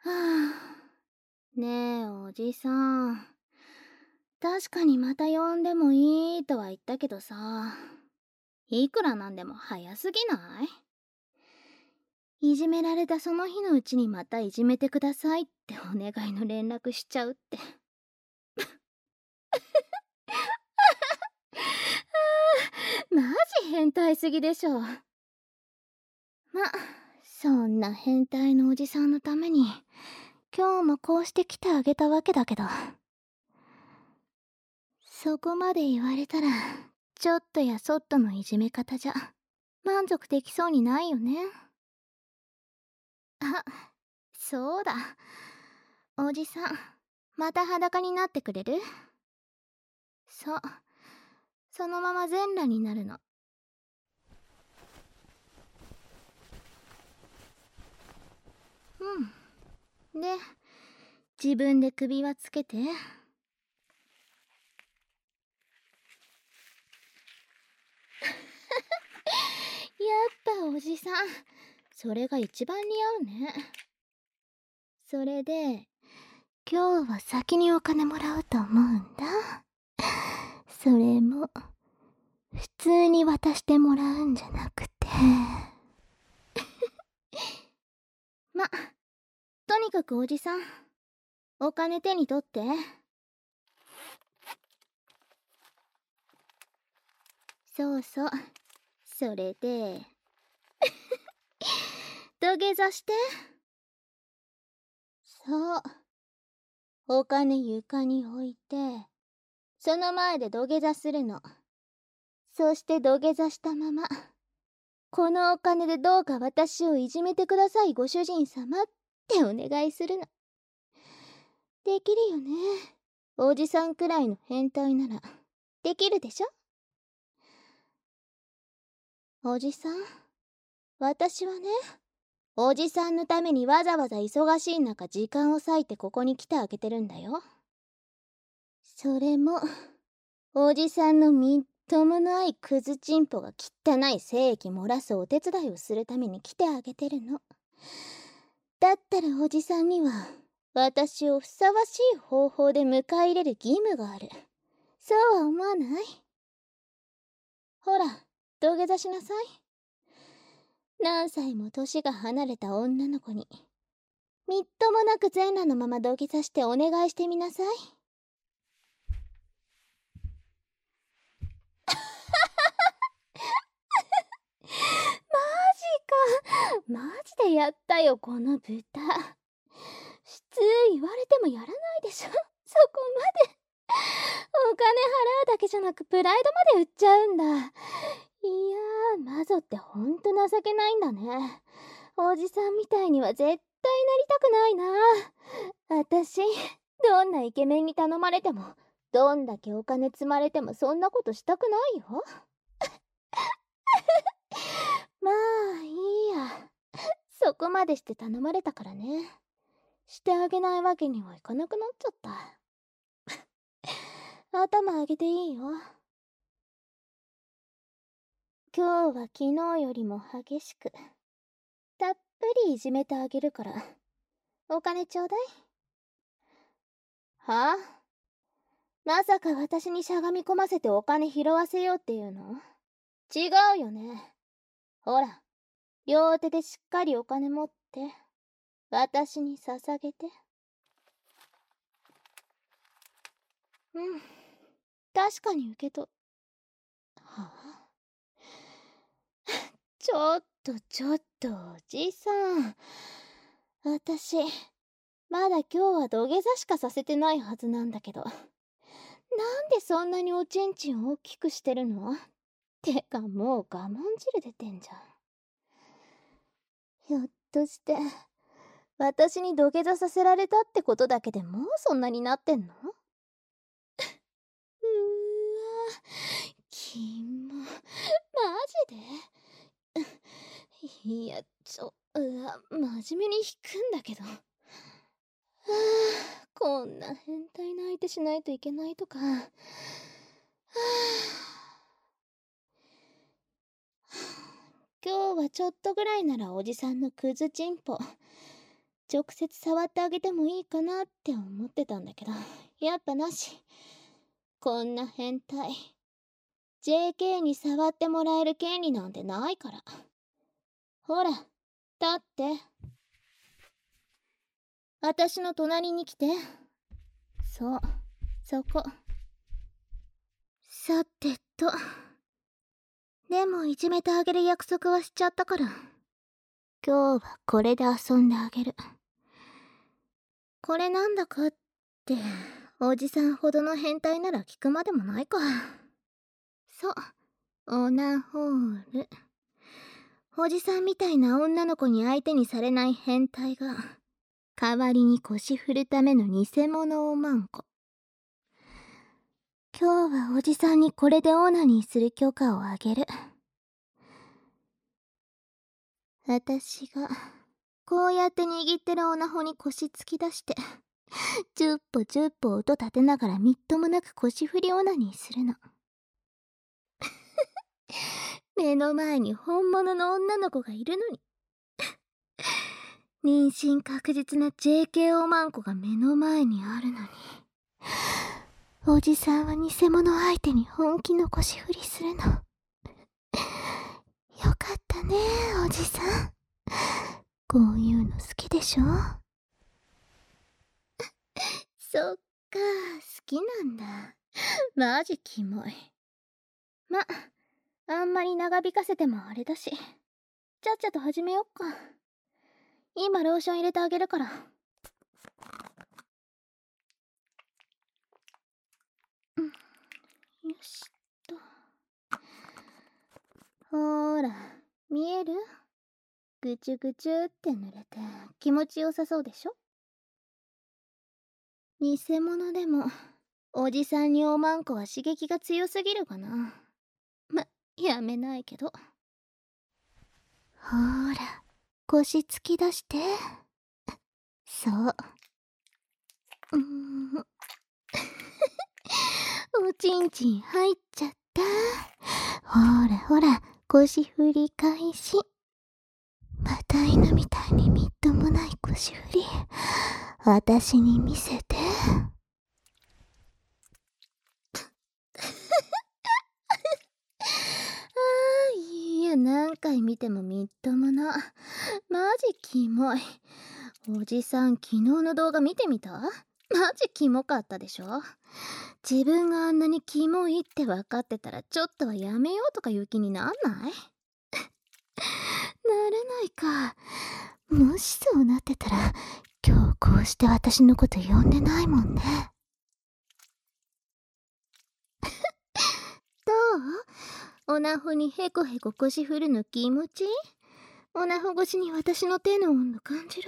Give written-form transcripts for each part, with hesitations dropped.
はあ。ねえ、おじさん。確かにまた呼んでもいいとは言ったけどさ、いくらなんでも早すぎない？いじめられたその日のうちにまたいじめてくださいってお願いの連絡しちゃうって。マジ変態すぎでしょ。そんな変態のおじさんのために、今日もこうして来てあげたわけだけど、そこまで言われたら、ちょっとやそっとのいじめ方じゃ、満足できそうにないよね。あ、そうだ。おじさん、また裸になってくれる？そう。そのまま全裸になるの。うん。で、自分で首輪つけて。やっぱおじさん、それが一番似合うね。それで、今日は先にお金もらおうと思うんだ。それも、普通に渡してもらうんじゃなくて。ま、とにかくおじさん、お金手に取って。そうそう。それで、土下座して。そう。お金床に置いて、その前で土下座するの。そして土下座したまま、このお金でどうか私をいじめてくださいご主人様ってお願いするの。できるよね。おじさんくらいの変態なら、できるでしょ？おじさん、私はね、おじさんのためにわざわざ忙しい中時間を割いてここに来てあげてるんだよ。それも、おじさんのみっともないクズチンポが汚い精液漏らすお手伝いをするために来てあげてるの。だったらおじさんには、私をふさわしい方法で迎え入れる義務がある。そうは思わない？ほら、土下座しなさい。何歳も年が離れた女の子に、みっともなく全裸のまま土下座してお願いしてみなさい。マジか。マジでやったよ、この豚。普通言われてもやらないでしょ。そこまで。お金払うだけじゃなくプライドまで売っちゃうんだ。いやー、マゾってほんと情けないんだね。おじさんみたいには絶対なりたくないな。私、どんなイケメンに頼まれても、どんだけお金積まれてもそんなことしたくないよ。まあ、いいや。そこまでして頼まれたからね。してあげないわけにはいかなくなっちゃった。頭上げていいよ。今日は昨日よりも激しく、たっぷりいじめてあげるから、お金ちょうだい。はあ？まさか私にしゃがみ込ませてお金拾わせようっていうの？違うよね。ほら、両手でしっかりお金持って、私に捧げて。うん、確かに受け取。はあ？ちょっと、おじさん。私、まだ今日は土下座しかさせてないはずなんだけど。なんでそんなにおちんちん大きくしてるの？てかもう我慢汁出てんじゃん。ひょっとして、私に土下座させられたってことだけでもうそんなになってんの？うーわ、マジで？いや、真面目に弾くんだけど。こんな変態な相手しないといけないとか。今日はちょっとぐらいならおじさんのクズチンポ直接触ってあげてもいいかなって思ってたんだけど、やっぱなし。こんな変態。JK に触ってもらえる権利なんてないから。ほら、立って。私の隣に来て。そう、そこ。さてと。でもいじめてあげる約束はしちゃったから。今日はこれで遊んであげる。これなんだかって、おじさんほどの変態なら聞くまでもないか。そう、オナホール。おじさんみたいな女の子に相手にされない変態が、代わりに腰振るための偽物おまんこ。今日はおじさんにこれでオナニーする許可をあげる。私が、こうやって握ってるオナホに腰突き出して、10歩10歩音立てながらみっともなく腰振りオナニーするの。目の前に本物の女の子がいるのに。妊娠確実な JK おまんこが目の前にあるのに。おじさんは偽物相手に本気の腰振りするの。よかったね、おじさん。こういうの好きでしょ？そっか、好きなんだ。マジキモい。あんまり長引かせてもあれだし。ちゃっちゃと始めよっか。今ローション入れてあげるから。よしっと。ほーら、見える？ぐちゅぐちゅって濡れて気持ちよさそうでしょ？偽物でも、おじさんにおまんこは刺激が強すぎるかな。やめないけど。ほーら、腰突き出して。そう。おちんちん入っちゃった。ほらほら、腰振り開始。また犬みたいにみっともない腰振り。私に見せて。いや、何回見てもみっともな。マジキモい。おじさん、昨日の動画見てみた？マジキモかったでしょ？自分があんなにキモいって分かってたらちょっとはやめようとかいう気になんない？なれないか。もしそうなってたら、今日こうして私のこと呼んでないもんね。どう？オナホにヘコヘコ腰振るの気持ちいい？オナホ越しに私の手の温度感じる？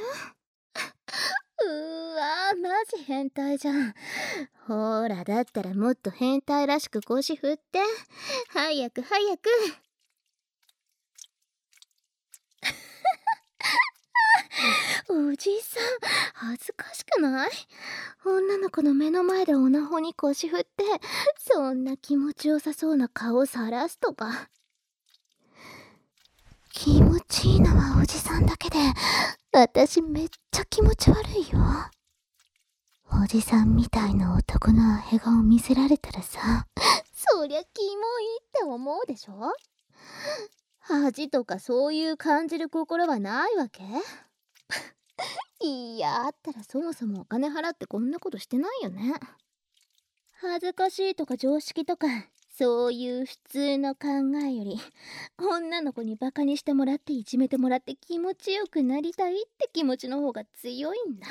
マジ変態じゃん。ほら、だったらもっと変態らしく腰振って。早く早く。おじさん、恥ずかしくない？女の子の目の前でオナホに腰振って、そんな気持ちよさそうな顔さらすとか。気持ちいいのはおじさんだけで、私めっちゃ気持ち悪いよ。おじさんみたいな男のアヘ顔見せられたらさ、そりゃキモいって思うでしょ？恥とかそういう感じる心はないわけ？いや、あったらそもそもお金払ってこんなことしてないよね。恥ずかしいとか常識とか、そういう普通の考えより、女の子にバカにしてもらっていじめてもらって気持ちよくなりたいって気持ちの方が強いんだ。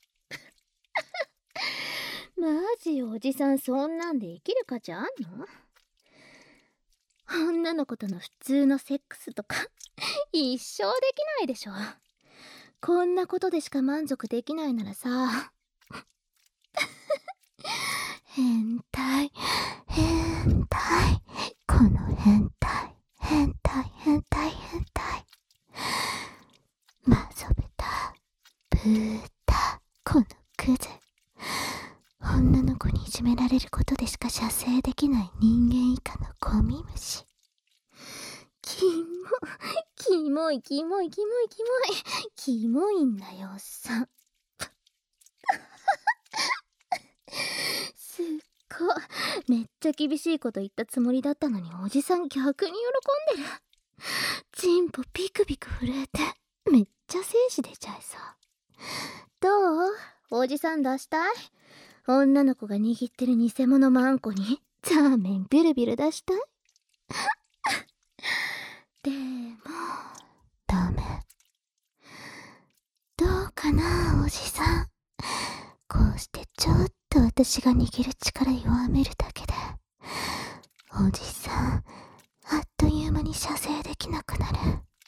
マジおじさん、そんなんで生きる価値あんの？女の子との普通のセックスとか一生できないでしょ。こんなことでしか満足できないならさ。変態、変態、この変態、変態、変態、変態。マゾブタ、ブータ、このクズ。女の子にいじめられることでしか射精できない人間以下のゴミ虫。禁キモいキモいキモいキモいキモいんだよ、おっさん。すっごめっちゃ厳しいこと言ったつもりだったのに、おじさん逆に喜んでる。チンポピクピク震えてめっちゃ精子出ちゃいそう。どう？おじさん出したい？女の子が握ってる偽物マンコにザーメンビルビル出したい？でもダメ。どうかな、おじさん。こうしてちょっと私が握る力弱めるだけで、おじさんあっという間に射精できなくなる。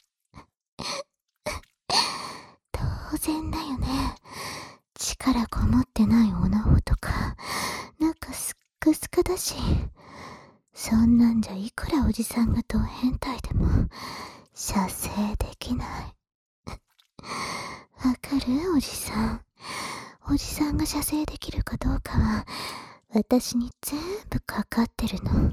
当然だよね。力こもってないオナホとか中スッカスカだし、そんなんじゃいくらおじさんがド変態でも射精できない。わかる？おじさん。おじさんが射精できるかどうかは私に全部かかってるの。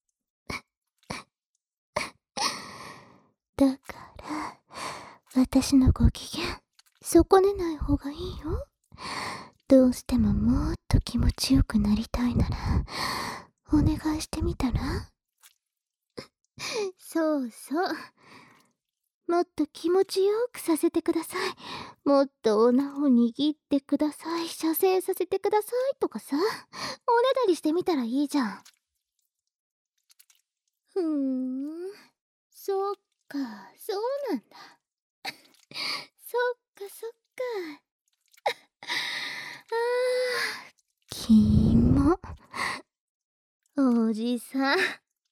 だから私のご機嫌損ねない方がいいよ。どうしてももっと気持ちよくなりたいならお願いしてみたら？そうそう、もっと気持ちよくさせてください。もっとオナホ握ってください。射精させてくださいとかさ、おねだりしてみたらいいじゃん。そっか、そうなんだ。そっかそっか。キモ。おじさん。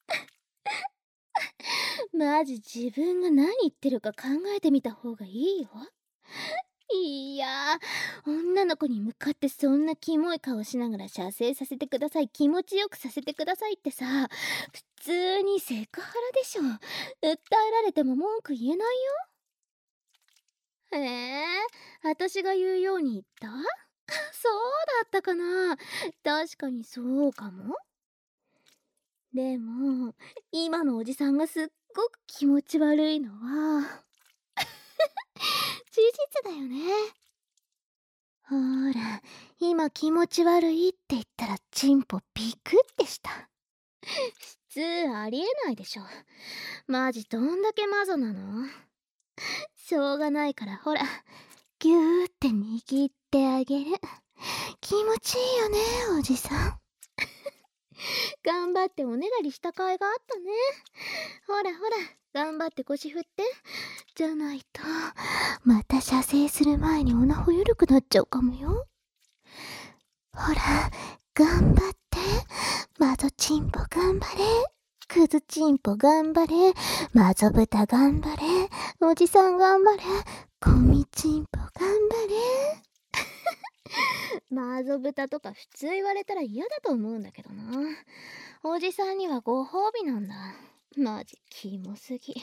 マジ自分が何言ってるか考えてみた方がいいよ。いやー、女の子に向かってそんなキモい顔しながら射精させてください、気持ちよくさせてくださいってさ、普通にセクハラでしょ。訴えられても文句言えないよ。私が言うように言った？そうだったかな。確かにそうかも。でも今のおじさんがすっごく気持ち悪いのは事実だよね。ほら、今気持ち悪いって言ったらチンポピクってした。普通ありえないでしょ。マジどんだけマゾなの？しょうがないからほら、ギューって握ってあげる。気持ちいいよね、おじさん。頑張っておねだりした甲斐があったね。ほらほら、頑張って腰振って。じゃないとまた射精する前にオナホ緩くなっちゃうかもよ。ほら頑張って。マゾチンポ頑張れ。クズチンポ頑張れ。マゾブタ頑張れ。おじさん頑張れ。コミチンポ頑張れ。マゾブタとか普通言われたら嫌だと思うんだけどな。おじさんにはご褒美なんだ。マジキモすぎ。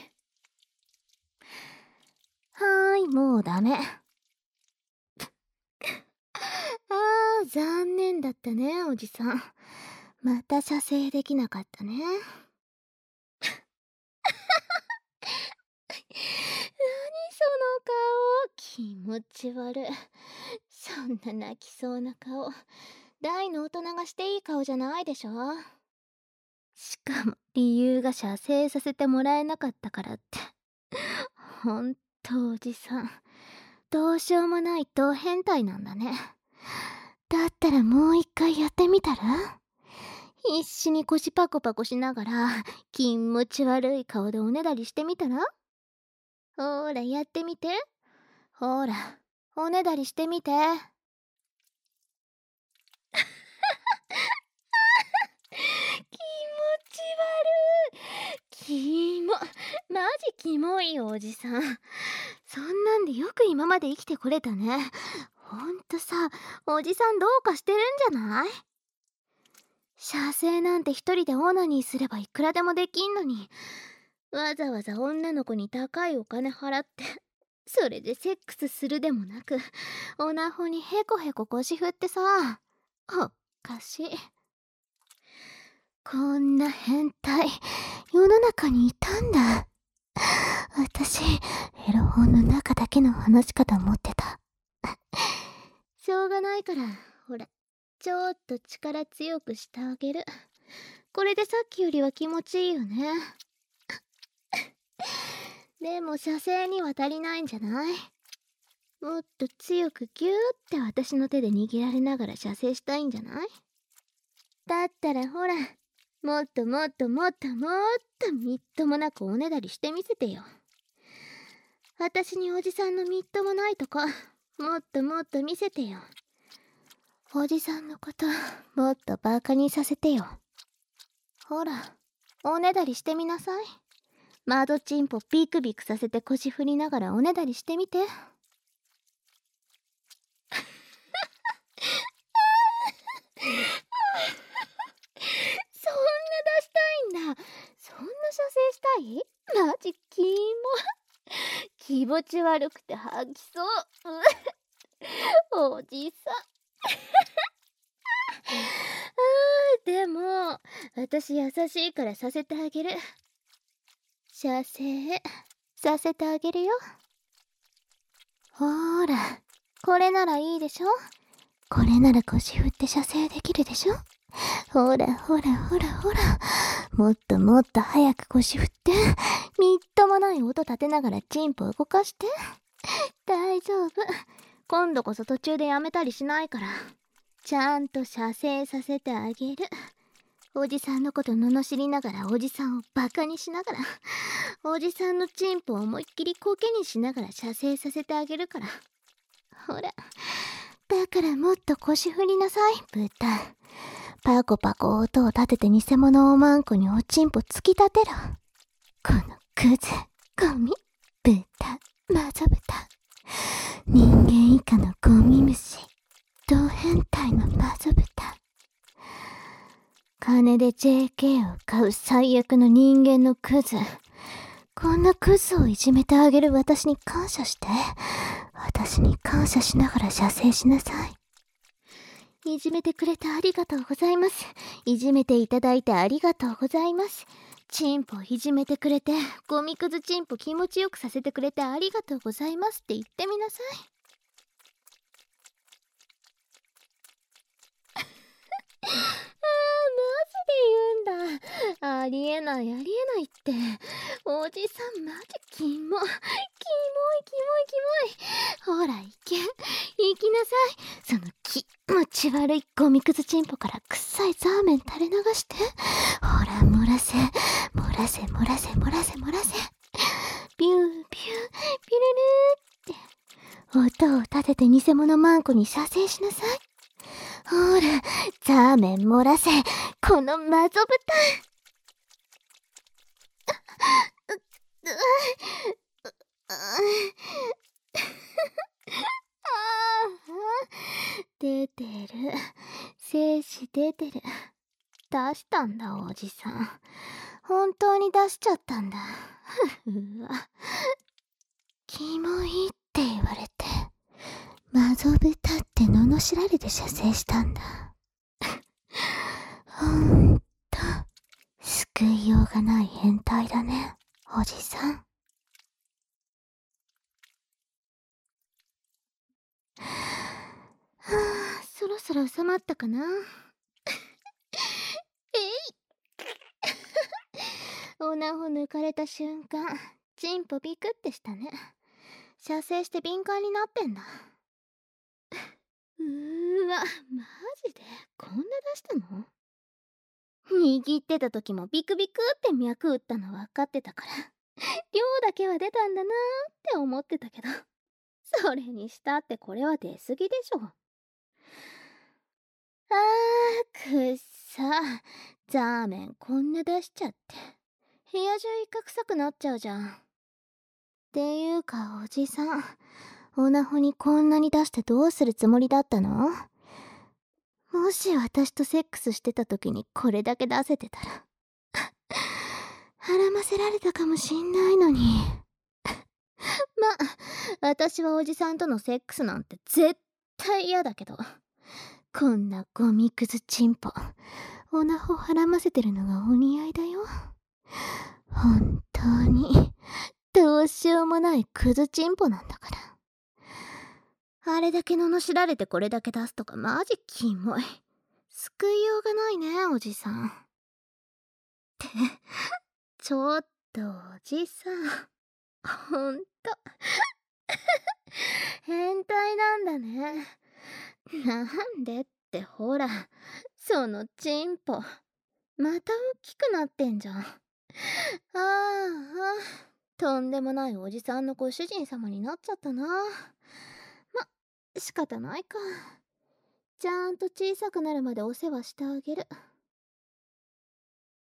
はーい、もうダメ。残念だったね、おじさん。また射精できなかったね。何その顔、気持ち悪い。そんな泣きそうな顔、大の大人がしていい顔じゃないでしょ。しかも理由が射精させてもらえなかったからって。ほんとおじさん、どうしようもないド変態なんだね。だったらもう一回やってみたら？必死に腰パコパコしながら気持ち悪い顔でおねだりしてみたら？ほらやってみて。ほらおねだりしてみて。気持ち悪い。マジキモいよおじさん。そんなんでよく今まで生きてこれたね。ほんとさ、おじさんどうかしてるんじゃない？射精なんて一人でオナニーすればいくらでもできんのに、わざわざ女の子に高いお金払ってそれでセックスするでもなく、オナホにヘコヘコ腰振ってさ、おかしい。こんな変態世の中にいたんだ。 私、エロ本の中だけの話し方持ってた。しょうがないから、ほら、ちょっと力強くしてあげる。これでさっきよりは気持ちいいよね。でも射精には足りないんじゃない？もっと強くギューって私の手で握られながら射精したいんじゃない？だったらほら、もっともっともっともっとみっともなくおねだりしてみせてよ。私におじさんのみっともないとこ、もっともっと見せてよ。おじさんのこと、もっとバカにさせてよ。ほら、おねだりしてみなさい。窓チンポビクビクさせて腰振りながらおねだりしてみて。そんな出したいんだ。そんな射精したい？マジキモ。気持ち悪くて吐きそう。おじさん。でも、私優しいからさせてあげる。射精、させてあげるよ。ほーら、これならいいでしょ？これなら腰振って射精できるでしょ？ほらほらほらほら、もっともっと早く腰振って、みっともない音立てながらチンポ動かして。大丈夫。今度こそ途中でやめたりしないから。ちゃんと射精させてあげる。おじさんのこと罵りながらおじさんをバカにしながら、おじさんのチンポを思いっきりコケにしながら射精させてあげるから。ほら、だからもっと腰振りなさい、豚。パコパコ音を立てて偽物をマンコにおちんぽ突き立てろ。このクズ、ゴミ、豚、マゾ豚。人間以下のゴミ虫、同変態のマゾ豚。金で JK を買う最悪の人間のクズ。こんなクズをいじめてあげる私に感謝して。私に感謝しながら射精しなさい。いじめてくれてありがとうございます。いじめていただいてありがとうございます。チンポいじめてくれて、ゴミくずチンポ気持ちよくさせてくれてありがとうございますって言ってみなさい。マジで言うんだ。ありえないありえないって。おじさんマジキモ。キモいキモいキモい。ほら行け。行きなさい。その気持ち悪いゴミくずチンポから臭いザーメン垂れ流して。ほら漏らせ。漏らせ漏らせ漏らせ漏らせ。ビュービュービュルルーって。音を立てて偽物マンコに射精しなさい。ほら、ザーメン漏らせ、このマゾ豚。出てる。精子出てる。出したんだ、おじさん。本当に出しちゃったんだ。うわ。キモいって言われて、マゾ豚って罵られて射精したんだ。ほんと、救いようがない変態だね、おじさん。はあ、そろそろ収まったかな。オナホ抜かれた瞬間、チンポビクってしたね。射精して敏感になってんだ。わ、マジでこんな出したの？握ってた時もビクビクって脈打ったの分かってたから、量だけは出たんだなーって思ってたけど、それにしたってこれは出過ぎでしょ。くっさ。ザーメンこんな出しちゃって。部屋中イカ臭くなっちゃうじゃん。っていうかおじさん、オナホにこんなに出してどうするつもりだったの？もし私とセックスしてた時にこれだけ出せてたら、孕ませられたかもしんないのに。私はおじさんとのセックスなんて絶対嫌だけど、こんなゴミくずチンポ、オナホはらませてるのがお似合いだよ。 本当にどうしようもないクズチンポなんだから。あれだけ罵られてこれだけ出すとかマジキモい。救いようがないね、おじさん。ってちょっとおじさん、ほんと変態なんだね。なんでってほら、そのチンポまた大きくなってんじゃん。ああ、とんでもないおじさんのご主人様になっちゃったな。仕方ないか。ちゃんと小さくなるまでお世話してあげる。